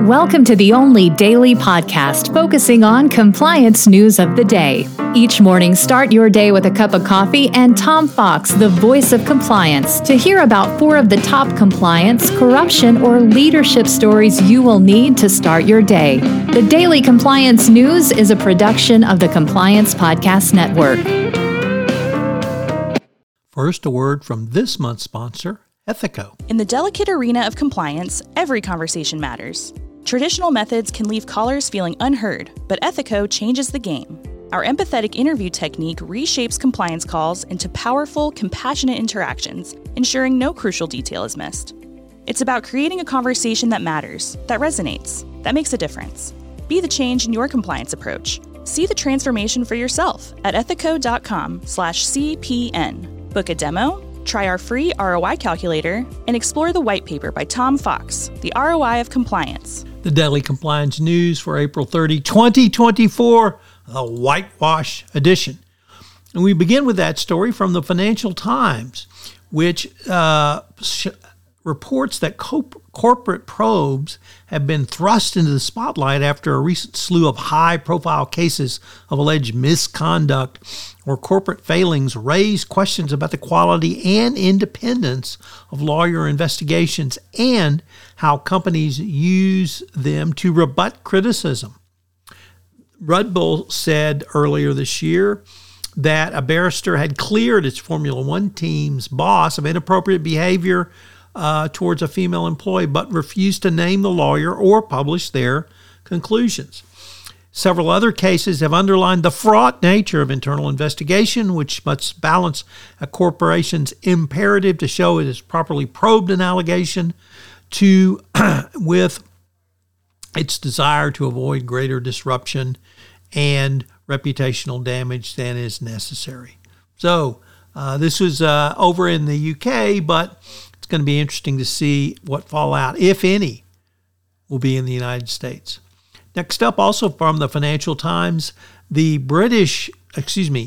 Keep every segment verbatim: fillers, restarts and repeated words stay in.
Welcome to the only daily podcast focusing on compliance news of the day. Each morning, start your day with a cup of coffee and Tom Fox, the voice of compliance, to hear about four of the top compliance, corruption, or leadership stories you will need to start your day. The Daily Compliance News is a production of the Compliance Podcast Network. First, a word from this month's sponsor, Ethico. In the delicate arena of compliance, every conversation matters. Traditional methods can leave callers feeling unheard, but Ethico changes the game. Our empathetic interview technique reshapes compliance calls into powerful, compassionate interactions, ensuring no crucial detail is missed. It's about creating a conversation that matters, that resonates, that makes a difference. Be the change in your compliance approach. See the transformation for yourself at ethico.com slash CPN. Book a demo, try our free R O I calculator, and explore the white paper by Tom Fox, the R O I of Compliance. The Daily Compliance News for April thirtieth, twenty twenty-four, the Whitewash Edition. And we begin with that story from the Financial Times, which uh, sh- reports that co- corporate probes have been thrust into the spotlight after a recent slew of high-profile cases of alleged misconduct or corporate failings raised questions about the quality and independence of lawyer investigations and how companies use them to rebut criticism. Red Bull said earlier this year that a barrister had cleared its Formula One team's boss of inappropriate behavior uh, towards a female employee, but refused to name the lawyer or publish their conclusions. Several other cases have underlined the fraught nature of internal investigation, which must balance a corporation's imperative to show it has properly probed an allegation to with its desire to avoid greater disruption and reputational damage than is necessary. So uh, this was uh, over in the U K, but it's going to be interesting to see what fallout, if any, will be in the United States. Next up, also from the Financial Times, the British, excuse me,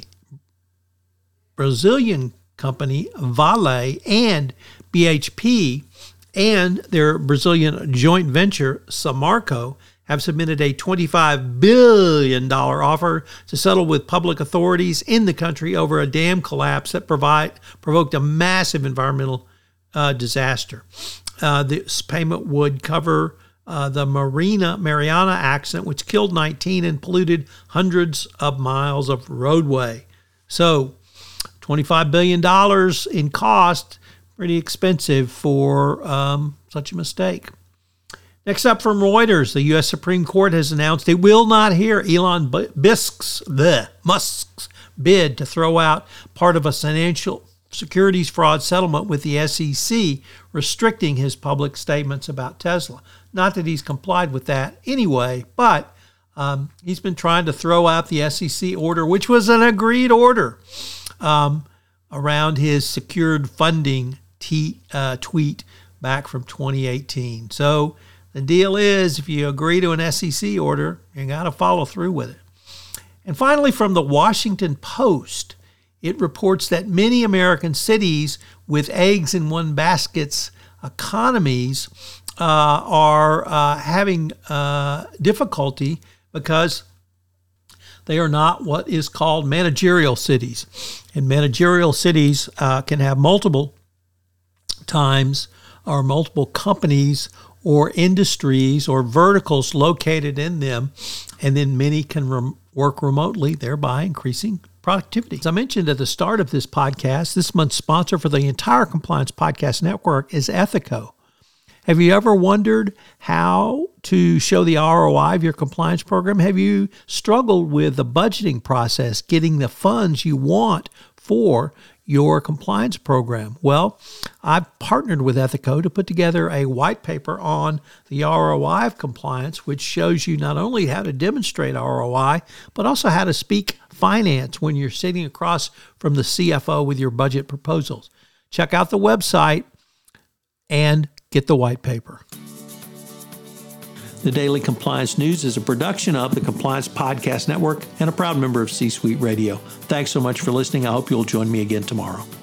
Brazilian company Vale and B H P and their Brazilian joint venture Samarco have submitted a twenty-five billion dollars offer to settle with public authorities in the country over a dam collapse that provide, provoked a massive environmental uh, disaster. Uh, this payment would cover uh, the Marina Mariana accident, which killed nineteen and polluted hundreds of miles of roadway. So twenty-five billion dollars in cost, pretty expensive for um, such a mistake. Next up from Reuters, the U S Supreme Court has announced it will not hear Elon Musk's, the Musk's bid to throw out part of a financial securities fraud settlement with the S E C, restricting his public statements about Tesla. Not that he's complied with that anyway, but um, he's been trying to throw out the S E C order, which was an agreed order, um, around his secured funding t- uh, tweet back from twenty eighteen. So the deal is, if you agree to an S E C order, you got to follow through with it. And finally, from the Washington Post, it reports that many American cities with eggs in one basket's economies uh, are uh, having uh, difficulty because they are not what is called managerial cities. And managerial cities uh, can have multiple times or multiple companies or industries or verticals located in them, and then many can rem- work remotely, thereby increasing productivity. As I mentioned at the start of this podcast, this month's sponsor for the entire Compliance Podcast Network is Ethico. Have you ever wondered how to show the R O I of your compliance program? Have you struggled with the budgeting process, getting the funds you want for your compliance program? Well, I've partnered with Ethico to put together a white paper on the R O I of compliance, which shows you not only how to demonstrate R O I, but also how to speak finance when you're sitting across from the C F O with your budget proposals. Check out the website and get the white paper. The Daily Compliance News is a production of the Compliance Podcast Network and a proud member of C-Suite Radio. Thanks so much for listening. I hope you'll join me again tomorrow.